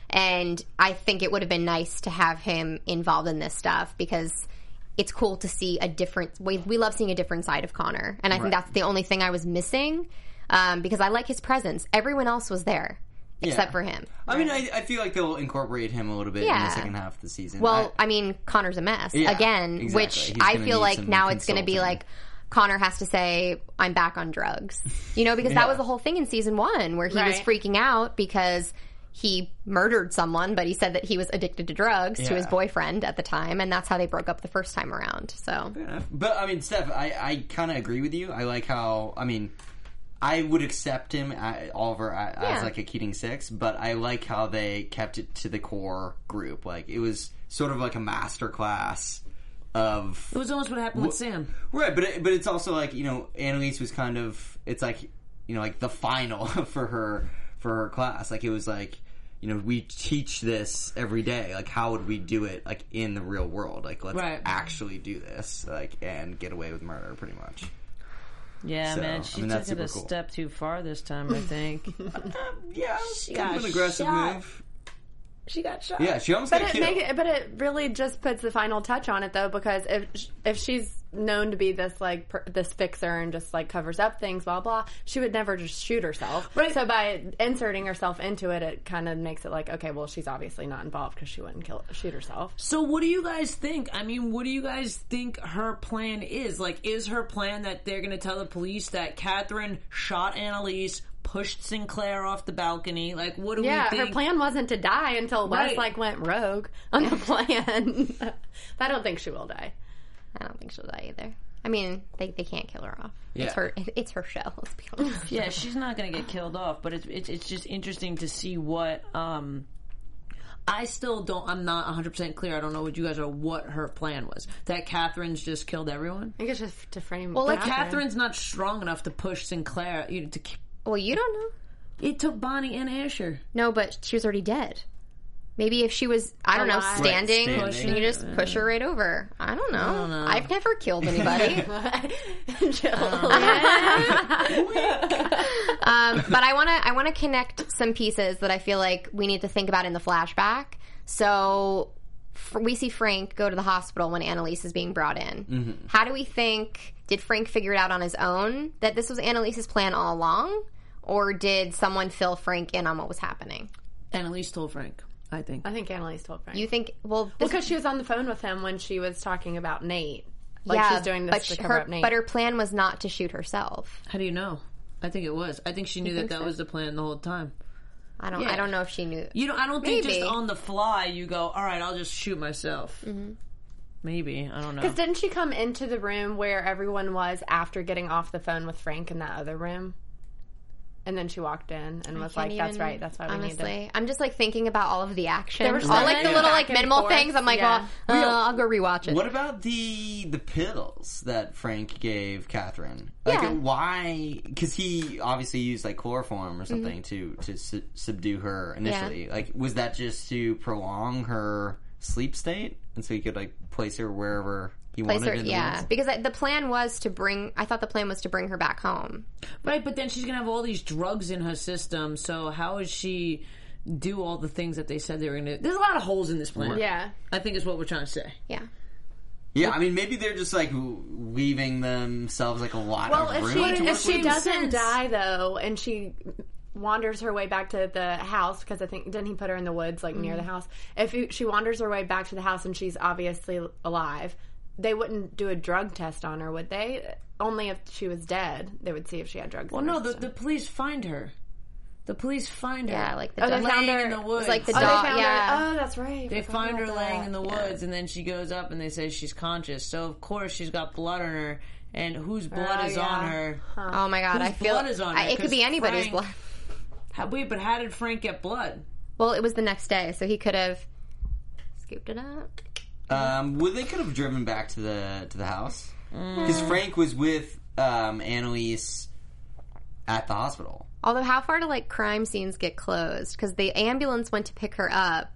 D: and I think it would have been nice to have him involved in this stuff because it's cool to see a different. We, we love seeing a different side of Connor, and I think
E: Right.
D: that's the only thing I was missing um, because I like his presence. Everyone else was there except
E: Yeah.
D: for him.
E: I mean, I, I feel like they'll incorporate him a little bit in
D: Yeah.
E: the second half of the season.
D: Well,
E: I,
D: I mean, Connor's a mess
E: Yeah,
D: again,
E: exactly.
D: which
E: He's
D: I
E: gonna
D: feel
E: need
D: like
E: some
D: now it's going to be
E: consulting.
D: like Connor has to say, "I'm back on drugs," you know, because
E: Yeah.
D: that was the whole thing in season one where he was
C: Right.
D: freaking out because he murdered someone, but he said that he was addicted to drugs to
E: Yeah.
D: his boyfriend at the time, and that's how they broke up the first time around. So,
E: Fair enough. But I mean, Steph, I, I kind of agree with you. I like how, I mean, I would accept him, uh, Oliver, as
D: Yeah.
E: like a Keating Six, but I like how they kept it to the core group. Like, it was sort of like a master class of.
B: It was almost what happened with Sam.
E: Right, but it, but it's also like, you know, Annalise was kind of, it's like, you know, like the final for her, for her class. Like, it was like, you know, we teach this every day. Like, how would we do it, like, in the real world? Like, let's
B: Right.
E: actually do this, like, and get away with murder, pretty much.
B: Yeah,
E: So,
B: man,
E: I
B: she
E: mean,
B: took
E: that's
B: it a
E: super cool.
B: step too far this time. I think
E: Yeah,
B: She
E: kind
B: got
E: of an aggressive
B: shot.
E: move.
B: she got shot.
E: Yeah, she almost
C: But
E: got
C: it,
E: killed.
C: make it, but it really just puts the final touch on it, though, because if if she's known to be this like per, this fixer and just like covers up things, blah blah, she would never just shoot herself.
B: Right.
C: So by inserting herself into it, it kind of makes it like, okay, well, she's obviously not involved because she wouldn't kill shoot herself.
B: So what do you guys think? I mean, what do you guys think her plan is? Like, is her plan that they're going to tell the police that Catherine shot Annalise, pushed Sinclair off the balcony? Like, what do
C: Yeah,
B: we
C: her
B: think?
C: plan wasn't to die until Wes
B: Right.
C: like went rogue on the plan. I don't think she will die.
D: I don't think she'll die either. I mean, they, they can't kill her off. It's
E: Yeah.
D: her it's her show. Let's be honest.
B: Yeah, she's not going to get killed off, but it's, it's it's just interesting to see what. Um, I still don't. I'm not one hundred percent clear. I don't know what you guys are. What her plan was? That Catherine's just killed everyone.
C: I think it's just to frame.
B: Well, like
C: Catherine.
B: Catherine's not strong enough to push Sinclair. You know, to keep-
D: Well, you don't know.
B: it took Bonnie and Asher.
D: No, but she was already dead. Maybe if she was, I don't know,
C: Alive.
D: standing,
E: Right, standing.
D: you just push her right over. I don't know. I
B: don't know.
D: I've never killed anybody.
C: Jill.
D: um, but I want to, I want to connect some pieces that I feel like we need to think about in the flashback. So f- we see Frank go to the hospital when Annalise is being brought in.
E: Mm-hmm.
D: How do we think? Did Frank figure it out on his own that this was Annalise's plan all along, or did someone fill Frank in on what was happening?
B: Annalise told Frank. I think.
C: I think Annalise told Frank.
D: You think? Well, this,
C: because she was on the phone with him when she was talking about Nate. Like
D: yeah,
C: she's doing this
D: but
C: to
D: sh-
C: cover
D: her,
C: up Nate.
D: But her plan was not to shoot herself.
B: How do you know? I think it was. I think she knew that
D: think
B: that
D: so?
B: was the plan the whole time.
D: I don't.
B: Yeah.
D: I don't know if she knew.
B: You know, I don't think
D: Maybe.
B: just on the fly you go, all right, I'll just shoot myself. Mm-hmm. Maybe. I don't know.
C: Because didn't she come into the room where everyone was after getting off the phone with Frank in that other room? And then she walked in and was like,
D: Can't
C: "That's
D: even-
C: right. That's why we
D: honestly,
C: need to."
D: I'm just like thinking about all of the action,
C: There were
D: all
C: so
D: like the
C: many
D: little
C: back
D: like
C: and
D: minimal
C: forth.
D: things. I'm like,
C: Yeah.
D: well, uh, I'll go rewatch it.
E: What about the the pills that Frank gave Catherine? Like,
D: Yeah.
E: why? Because he obviously used like chloroform or something to to su- subdue her initially. Like, was that just to prolong her sleep state, and so he could like place her wherever he
D: Place
E: wanted?
D: her,
E: in the
D: yeah,
E: woods?
D: because I, the plan was to bring. I thought the plan was to bring her back home.
B: Right, but then she's going to have all these drugs in her system, so how is she do all the things that they said they were going to do? There's a lot of holes in this plan.
C: Yeah.
B: I think is what we're trying to say.
D: Yeah.
E: Yeah, I mean, maybe they're just like leaving themselves like a lot
C: Well,
E: of
C: if
E: room
C: she
E: to
C: if
E: work
C: she
E: with.
C: doesn't
B: sense.
C: die though, and she wanders her way back to the house, because I think didn't he put her in the woods like near the house? If you, she wanders her way back to the house and she's obviously alive, they wouldn't do a drug test on her, would they? Only if she was dead, they would see if she had drugs.
B: Well,
C: in her
B: no, the,
C: system.
B: the police find her. The police find her.
D: Yeah, like the
C: Oh, they
D: dog-
C: found
B: laying
C: her
B: in the woods.
D: It's like the
C: Oh, they
D: dog.
C: found
D: Yeah.
C: her. Oh, that's right.
B: They
C: I forgot
B: find her
C: about
B: laying
C: that.
B: in the woods, and then she goes up and they say she's conscious. So, of course, she's got blood on her, and whose blood
C: Oh,
B: is
C: yeah.
B: on her?
D: Oh my god,
B: Whose
D: I feel
B: blood is on
D: I,
B: her?
D: it could be
B: 'Cause
D: anybody's
B: Frank-
D: blood.
B: How, wait, but how did Frank get blood?
D: Well, it was the next day, so he could have scooped it up.
E: Um, well, they could have driven back to the to the house because
C: Mm.
E: Frank was with um, Annalise at the hospital.
D: Although, how far do like crime scenes get closed? Because the ambulance went to pick her up,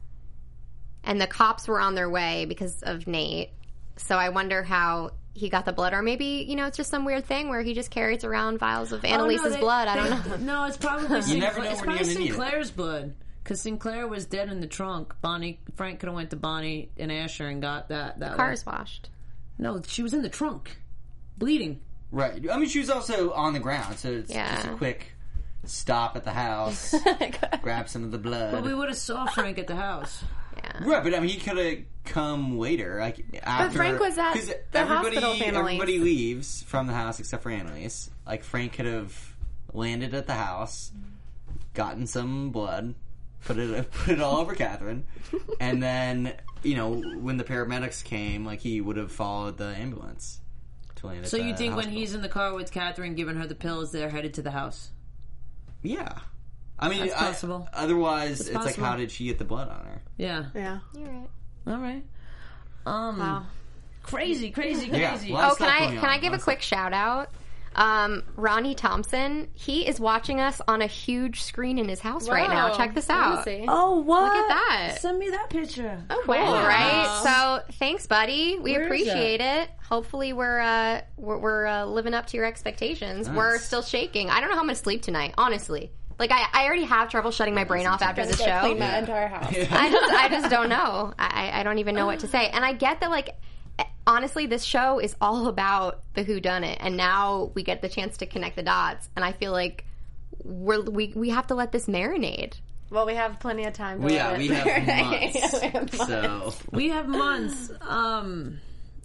D: and the cops were on their way because of Nate. So I wonder how he got the blood, or maybe you know it's just some weird thing where he just carries around vials of Annalise's
B: Oh, no, they-
D: blood. I
B: they-
D: don't know.
B: No, it's probably Sinclair.
E: never know
B: it's
E: when you're
B: probably
E: gonna need it.
B: Sinclair's blood. Because Sinclair was dead in the trunk. Bonnie, Frank could have went to Bonnie and Asher and got that. that
D: Car's
B: way.
D: washed.
B: No, she was in the trunk, bleeding.
E: Right. I mean, she was also on the ground, so it's
D: Yeah.
E: just a quick stop at the house, grab some of the blood.
B: But we would have saw Frank at the house.
E: Right, but I mean, he could have come later, like after.
C: Frank was at
E: 'cause
C: the
E: everybody,
C: hospital, for Annalise.
E: everybody leaves from the house except for Annalise. Like Frank could have landed at the house, gotten some blood, put it put it all over Catherine, and then you know when the paramedics came, like he would have followed the ambulance to land. At
B: So
E: the
B: you think when
E: hospital.
B: he's in the car with Catherine giving her the pills, they're headed to the house?
E: Yeah. I mean,
B: That's
E: I-
B: possible.
E: otherwise, it's, like,
B: possible.
E: how did she get the blood on her?
B: Yeah.
C: Yeah.
D: You're right.
B: All right. Um.
C: Wow.
B: Crazy, crazy,
E: Yeah,
B: crazy.
E: well,
D: Oh, can
E: stuff
D: I
E: going
D: can I
E: on.
D: give a
E: Lots of
D: quick shout out? Um, Ronnie Thompson, he is watching us on a huge screen in his house right now.
C: Wow.
D: Check this
C: I wanna
D: out.
C: see.
B: Oh, what?
D: Look at that.
B: Send me that picture.
C: Oh,
D: Cool,
C: wow.
D: right? So, thanks, buddy. We
B: Where is
D: appreciate it. Hopefully, we're uh, we're, we're uh, living up to your expectations.
E: Nice.
D: We're still shaking. I don't know how I'm gonna sleep tonight. Honestly, like I, I already have trouble shutting my brain off after the
C: Gotta
D: show.
C: clean that entire house.
D: I just, I just don't know. I, I don't even know what to say. And I get that, like, honestly, this show is all about the whodunit, and now we get the chance to connect the dots. And I feel like we're we we have to let this marinate.
C: Well, we have plenty of time. To
E: Well, yeah,
C: let
E: we
C: it
E: have
C: marinate.
E: months.
C: We have months.
E: So
B: We have months. Um.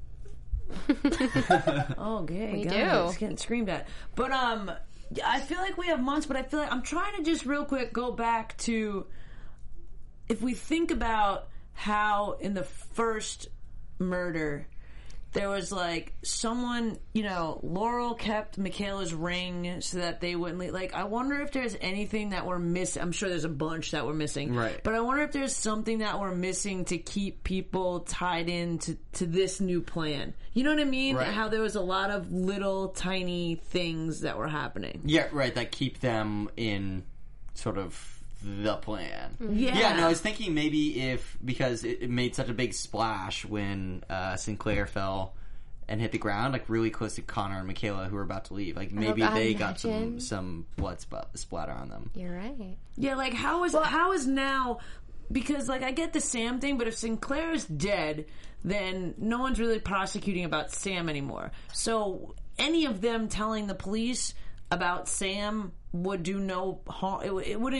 B: oh, okay.
D: We
B: God,
D: do.
B: It's getting screamed at. But um, I feel like we have months. But I feel like I'm trying to just real quick go back to if we think about how in the first murder there was like someone, you know, Laurel kept Michaela's ring so that they wouldn't leave. Like, I wonder if there's anything that we're missing. I'm sure there's a bunch that we're missing.
E: Right.
B: But I wonder if there's something that we're missing to keep people tied into to this new plan. You know what I mean?
E: Right.
B: How there was a lot of little tiny things that were happening.
E: yeah, right. That keep them in sort of the plan.
B: Yeah.
E: Yeah, no, I was thinking maybe if, because it, it made such a big splash when uh, Sinclair fell and hit the ground, like really close to Connor and Michaela who were about to leave. Like maybe
D: God,
E: they got some,
D: imagine.
E: some blood sp- splatter on them.
D: You're right.
B: Yeah, like how is how is now, because like I get the Sam thing, but if Sinclair is dead, then no one's really prosecuting about Sam anymore. So any of them telling the police about Sam would do no harm. It, it wouldn't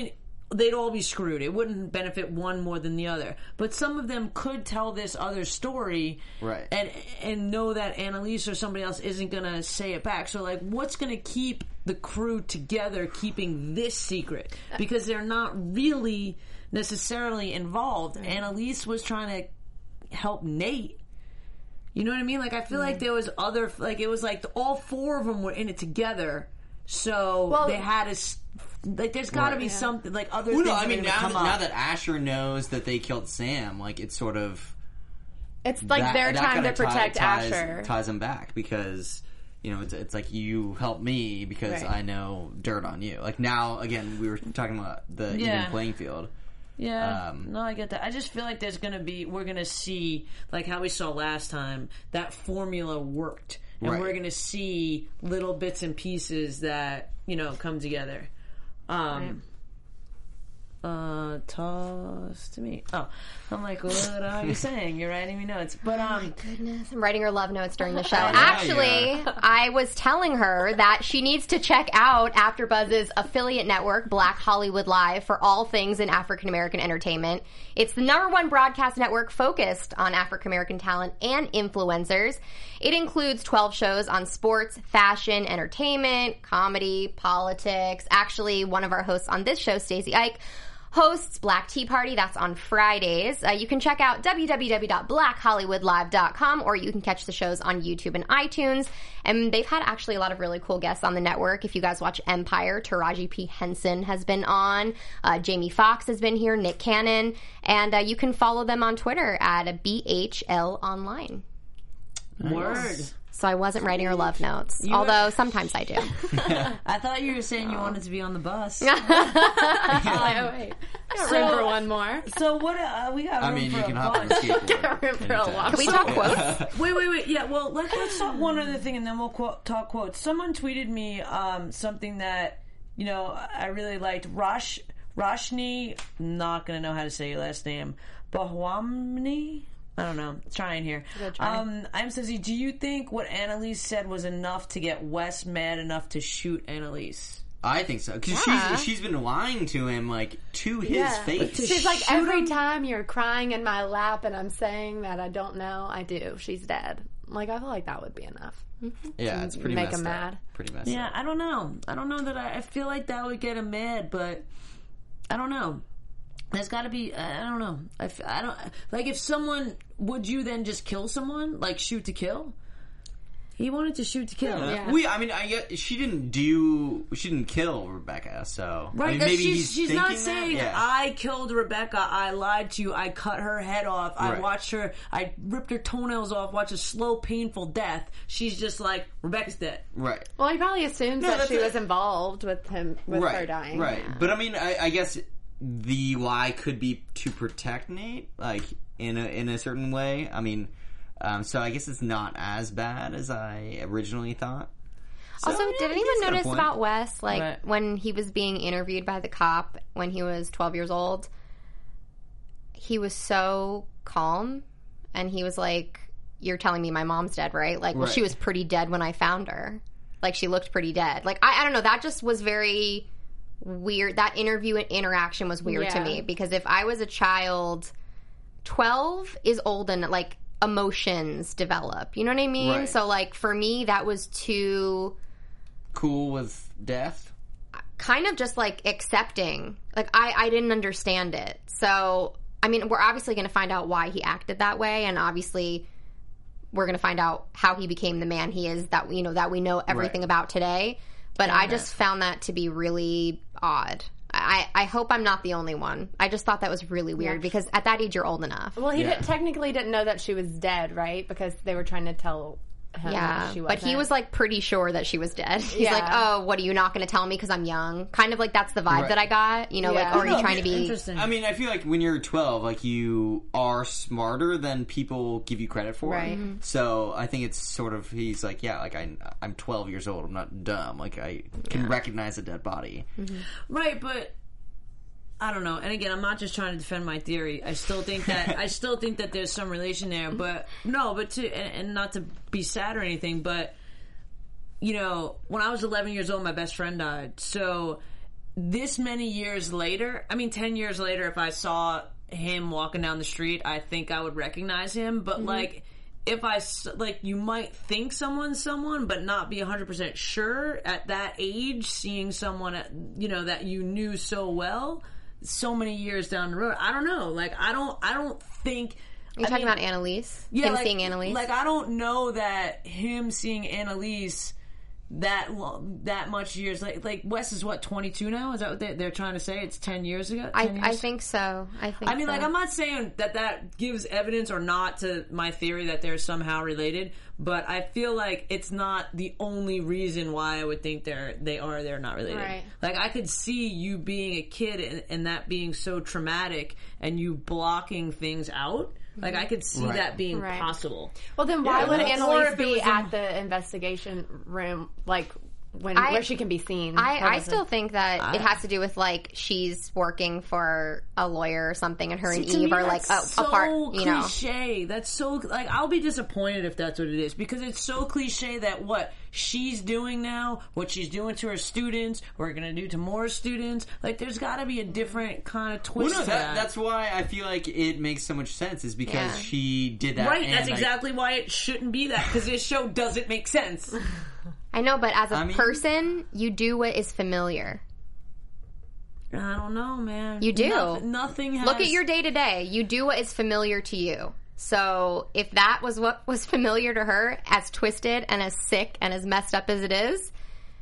B: they'd all be screwed. It wouldn't benefit one more than the other. But some of them could tell this other story,
E: right?
B: And and know that Annalise or somebody else isn't gonna say it back. So like, what's gonna keep the crew together, keeping this secret? Because they're not really necessarily involved. Mm-hmm. Annalise was trying to help Nate. You know what I mean? Like, I feel mm-hmm. like there was other, like, it was like the, all four of them were in it together. So well, they had to, like, there's got to right. be yeah. something, like, other
E: well,
B: things.
E: No, I mean, now,
B: come
E: that,
B: up.
E: now that Asher knows that they killed Sam, like, it's sort of.
C: It's like that, their time to protect
E: ties,
C: Asher.
E: Ties them back because, you know, it's, it's like you help me because right. I know dirt on you. Like, now, again, we were talking about the
B: yeah.
E: even playing field.
B: Yeah,
E: um,
B: no, I get that. I just feel like there's going to be, we're going to see, like how we saw last time, that formula worked. And right. we're going to see little bits and pieces that, you know, come together. Um, right. Uh, toss to me. Oh, I'm like, what are you saying? You're writing me notes. But, um.
D: Oh my goodness. I'm writing her love notes during the show.
E: Yeah,
D: Actually,
E: yeah.
D: I was telling her that she needs to check out AfterBuzz's affiliate network, Black Hollywood Live, for all things in African American entertainment. It's the number one broadcast network focused on African American talent and influencers. It includes twelve shows on sports, fashion, entertainment, comedy, politics. Actually, one of our hosts on this show, Stacey Ike, hosts Black Tea Party. That's on Fridays. Uh, you can check out w w w dot black hollywood live dot com, or you can catch the shows on YouTube and iTunes. And they've had actually a lot of really cool guests on the network. If you guys watch Empire, Taraji P. Henson has been on. Uh, Jamie Foxx has been here. Nick Cannon. And uh, you can follow them on Twitter at B H L Online.
B: Nice. Word.
D: So I wasn't writing her love notes,
B: you
D: although
B: were...
D: sometimes I do.
B: I thought you were saying you wanted to be on the bus.
C: oh, wait. Got room for one more.
B: So what? Uh, we got room
E: I mean,
B: for
E: you
B: a
E: can
B: bunch.
E: hop on the skateboard.
C: Got room for a lot.
D: Can we talk quotes?
B: Wait, wait, wait. Yeah, well, let's, let's talk one other thing, and then we'll quote, talk quotes. Someone tweeted me um, something that, you know, I really liked. Rosh, Roshni, not going to know how to say your last name, Bahwamni? I don't know. Trying here. Um, I'm says, do you think what Annalise said was enough to get Wes mad enough to shoot Annalise?
E: I think so, because
C: yeah.
E: she's she's been lying to him like to his
C: yeah.
E: face.
C: She's like, every him? time you're crying in my lap and I'm saying that I don't know, I do. She's dead. Like, I feel like that would be enough. Mm-hmm.
E: Yeah, it's pretty
C: make
E: messed
C: him
E: up.
C: mad.
E: Pretty messed
B: yeah,
E: up.
B: I don't know. I don't know that I, I feel like that would get him mad, but I don't know. There's got to be, I don't know. I, f- I don't, like, if someone, would you then just kill someone? Like, shoot to kill? He wanted to shoot to kill.
E: Yeah.
C: Yeah.
E: We, I mean, I get, she didn't do, she didn't kill Rebecca, so.
B: Right,
E: I mean,
B: that's,
E: maybe
B: she's,
E: he's
B: she's
E: thinking
B: not saying,
E: that? Yeah.
B: I killed Rebecca, I lied to you, I cut her head off, I
E: Right.
B: watched her, I ripped her toenails off, watched a slow, painful death. She's just like, Rebecca's dead.
E: Right.
C: Well, he probably assumes
E: No,
C: that
E: that's
C: she
E: a-
C: was involved with him, with
E: right,
C: her dying.
E: Right.
C: Yeah.
E: But I mean, I, I guess the lie could be to protect Nate, like, in a, in a certain way. I mean, um, so I guess it's not as bad as I originally thought. So,
D: Also,
E: yeah,
D: did
E: I
D: anyone
E: guess got a
D: notice
E: point.
D: about Wes, like,
B: Right.
D: when he was being interviewed by the cop when he was twelve years old? He was so calm, and he was like, you're telling me my mom's dead, right? Like, well,
E: Right.
D: she was pretty dead when I found her. Like, she looked pretty dead. Like, I, I don't know, that just was very weird. That interview and interaction was weird to
C: Yeah.
D: me, because if I was a child, twelve is old and, like, emotions develop. You know what I mean?
E: Right.
D: So, like, for me, that was too...
E: Cool with death?
D: kind of just like accepting. Like I, I didn't understand it. So, I mean, we're obviously going to find out why he acted that way, and obviously we're going to find out how he became the man he is that, you know, that we know everything
E: Right.
D: about today. But I just found that to be really odd. I, I hope I'm not the only one. I just thought that was really weird
C: Yeah.
D: because at that age you're old enough.
C: Well, he
E: Yeah.
C: did, technically didn't know that she was dead, right? Because they were trying to tell him
D: Yeah,
C: that she
D: but
C: wasn't.
D: he was like pretty sure that she was dead. He's
C: Yeah.
D: like, "Oh, what are you not going to tell me because I'm young?" Kind of like that's the vibe
E: Right.
D: that I got. You know,
C: Yeah.
D: like, oh, are you
E: No,
D: trying to be?
B: Interesting.
E: I mean, I feel like when you're twelve, like you are smarter than people give you credit for.
C: Right.
D: Mm-hmm.
E: So I think it's sort of he's like, yeah, like I, I'm twelve years old. I'm not dumb. Like I can recognize a dead body.
B: Right, but I don't know. And again, I'm not just trying to defend my theory. I still think that I still think that there's some relation there. But no, but to and, and not to be sad or anything, but you know, when I was eleven years old, my best friend died. So this many years later, I mean, ten years later, if I saw him walking down the street, I think I would recognize him. But, mm-hmm. like, if I, like, you might think someone's someone, but not be one hundred percent sure at that age, seeing someone, at, you know, that you knew so well, so many years down the road. I don't know. Like, I don't, I don't think...
D: You're
B: I
D: talking
B: mean,
D: about Annalise?
B: Yeah,
D: him
B: like,
D: seeing Annalise?
B: Like, I don't know that him seeing Annalise that long, that much years like like Wes is what, twenty-two now? Is that what they, they're trying to say? It's ten years ago. ten
D: I
B: years?
D: I think so. I think.
B: I mean,
D: so.
B: like, I'm not saying that that gives evidence or not to my theory that they're somehow related, but I feel like it's not the only reason why I would think they're they are they're not related.
C: Right.
B: Like, I could see you being a kid and, and that being so traumatic and you blocking things out. Like, I could see
E: Right.
B: that being
C: Right.
B: possible.
C: Well, then why
B: Yeah,
C: would
B: or
C: Annalise
B: if it
C: be
B: was
C: at
B: in-
C: the investigation room, like, when
D: I-
C: where she can be seen?
D: I, I
C: Probably.
D: still think that
B: I-
D: it has to do with, like, she's working for a lawyer or something, and her and
B: See, to
D: Eve
B: me,
D: are, like,
B: that's
D: a,
B: so
D: apart, you know.
B: cliche. That's so, like, I'll be disappointed if that's what it is, because it's so cliche that what she's doing now, what she's doing to her students, we're going to do to more students. Like, there's got to be a different kind of twist
E: Well, no,
B: to
E: that,
B: that.
E: that's why I feel like it makes so much sense, is because
D: Yeah.
E: she did that.
B: Right,
E: and,
B: that's
E: like,
B: exactly why it shouldn't be that, because this show doesn't make sense.
D: I know, but as a
E: I mean-
D: person, you do what is familiar.
B: I don't know, man.
D: You do.
B: Nothing, nothing has...
D: Look at your day to day. You do what is familiar to you. So if that was what was familiar to her, as twisted and as sick and as messed up as it is,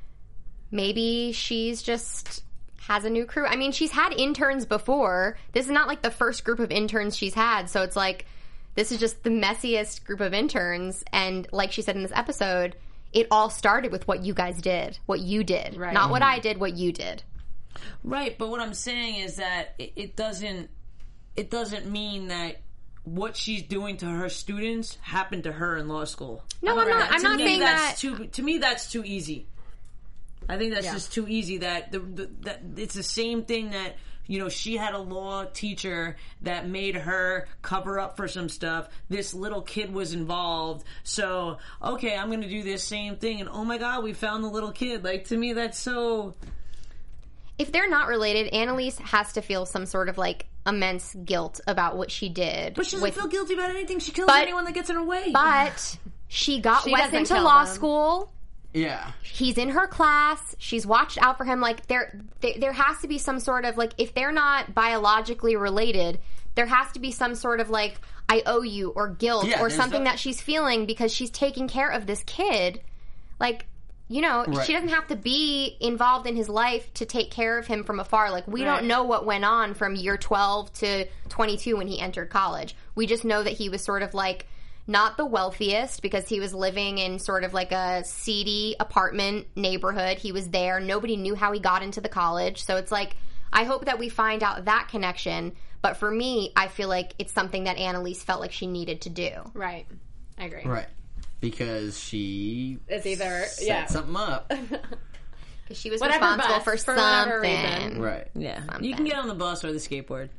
D: maybe she's just has a new crew. I mean, she's had interns before. This is not like the first group of interns she's had. So it's like, this is just the messiest group of interns. And like she said in this episode, it all started with what you guys did, what you did.
C: Right.
D: Not what I did, what you did.
B: Right, but what I'm saying is that it, it doesn't it doesn't mean that what she's doing to her students happened to her in law school.
D: No, I'm not- I'm
B: To
D: not
B: me,
D: saying
B: that's
D: that-
B: Too, to me, that's too easy. I think that's
C: Yeah.
B: just too easy. That the, the that it's the same thing that, you know, she had a law teacher that made her cover up for some stuff. This little kid was involved. So, okay, I'm going to do this same thing. And oh my God, we found the little kid. Like, to me, that's so...
D: If they're not related, Annalise has to feel some sort of, like, immense guilt about what she did.
B: But she doesn't
D: with-
B: feel guilty about anything. She kills
D: But-
B: anyone that gets in her way.
D: But she got
C: She
D: Wes
C: doesn't
D: into
C: kill
D: law
C: them.
D: school.
E: Yeah.
D: He's in her class. She's watched out for him. Like, there, there, there has to be some sort of, like, if they're not biologically related, there has to be some sort of, like, I owe you or guilt
E: Yeah,
D: or
E: there's
D: something
E: the-
D: that she's feeling because she's taking care of this kid. Like, you know,
E: Right.
D: she doesn't have to be involved in his life to take care of him from afar. Like, we
C: Right.
D: don't know what went on from year twelve to twenty-two when he entered college. We just know that he was sort of like not the wealthiest because he was living in sort of like a seedy apartment neighborhood. He was there. Nobody knew how he got into the college. So it's like, I hope that we find out that connection. But for me, I feel like it's something that Annalise felt like she needed to do.
C: Right. I agree.
E: Right. Because she
C: It's either
E: set
C: yeah.
E: something up.
D: Because she was
C: Whatever
D: responsible
C: best,
D: for,
C: for whatever
D: something.
C: reason.
E: Right.
B: Yeah,
D: Something.
B: you can get on the bus or the skateboard.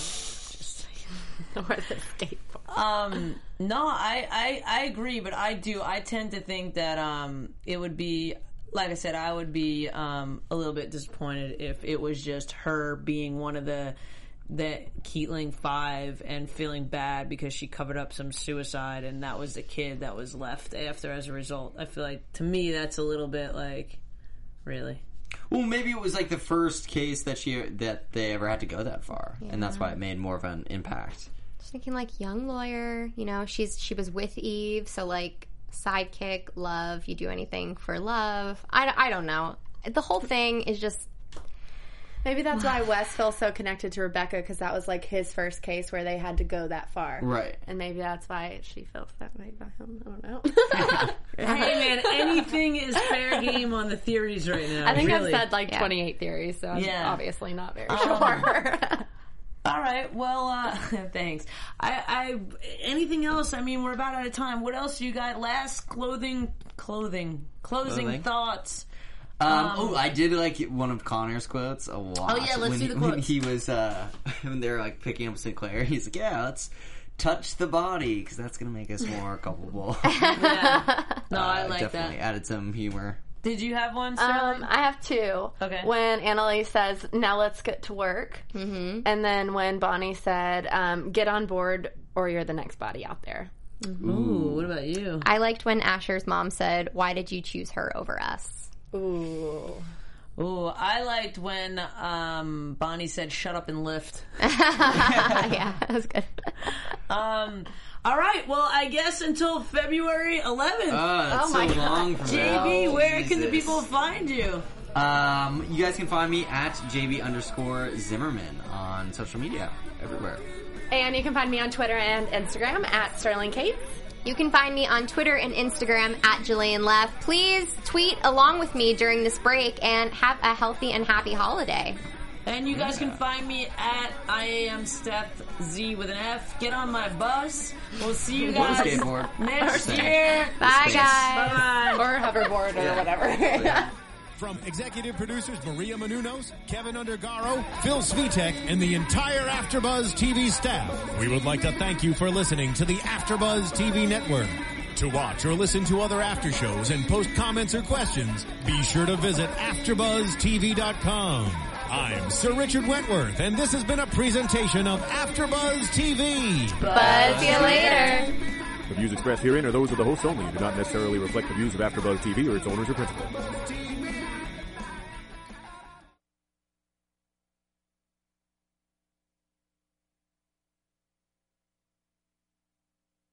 C: or the skateboard.
B: Um, no, I, I, I agree, but I do. I tend to think that um, it would be, like I said, I would be um, a little bit disappointed if it was just her being one of the the Keatling Five and feeling bad because she covered up some suicide and that was the kid that was left after as a result. I feel like, to me, that's a little bit like, really?
E: Well, maybe it was like the first case that she that they ever had to go that far, and that's why it made more of an impact.
D: Just thinking like young lawyer, you know, she's she was with Eve, so like sidekick, love, you do anything for love. I, I don't know. The whole thing is just
C: Maybe that's why Wes feels so connected to Rebecca, because that was like his first case where they had to go that far.
E: Right.
C: And maybe that's why she feels that way about him. I don't know.
B: Hey, man, anything is fair game on the theories right now.
C: I think
B: really.
C: I've said like
D: Yeah.
C: twenty-eight theories, so I'm
B: Yeah.
C: obviously not very sure.
B: All right. Well, uh, thanks. I, I. Anything else? I mean, we're about out of time. What else you got? Last clothing, clothing, closing
E: Clothing?
B: thoughts.
E: Um, oh, I did like one of Connor's quotes a lot.
B: Oh, yeah, let's
E: when
B: do
E: he,
B: the
E: when
B: quotes.
E: he was uh, when they were like picking up Sinclair. He's like, "Yeah, let's touch the body because that's gonna make us more culpable."
B: Yeah. No, I
E: Uh,
B: like
E: definitely
B: that.
E: added some humor
B: Did you have one,
C: Um,
B: Sterling?
C: I have two.
B: Okay.
C: When Annalise says, "Now let's get to work," mm-hmm. and then when Bonnie said, um, "Get on board, or you're the next body out there."
B: Ooh, what about you?
D: I liked when Asher's mom said, "Why did you choose her over us?"
C: Ooh.
B: Ooh, I liked when um, Bonnie said, "Shut up and lift."
D: Yeah, that was good.
B: Um, all right, well, I guess until February eleventh.
E: Oh, that's
C: Oh my
E: so
C: God.
E: long from
B: J
E: now.
B: B, where can the
E: Jesus.
B: people find you?
E: Um, you guys can find me at J B underscore Zimmerman on social media everywhere.
C: And you can find me on Twitter and Instagram at Sterling Cates.
D: You can find me on Twitter and Instagram at Jillian Leff. Please tweet along with me during this break and have a healthy and happy holiday.
B: And you guys can find me at I am Steph Z with an F. Get on my bus. We'll see you
E: Or
B: guys
E: skateboard.
B: next year.
D: Bye,
E: Space.
D: guys.
B: Bye.
C: Or hoverboard or whatever.
A: From executive producers Maria Menounos, Kevin Undergaro, Phil Svitek, and the entire AfterBuzz T V staff, we would like to thank you for listening to the AfterBuzz T V network. To watch or listen to other after shows and post comments or questions, be sure to visit after buzz T V dot com. I'm Sir Richard Wentworth, and this has been a presentation of AfterBuzz T V.
C: Buzz you later.
F: The views expressed herein are those of the hosts only and do not necessarily reflect the views of AfterBuzz T V or its owners or principals.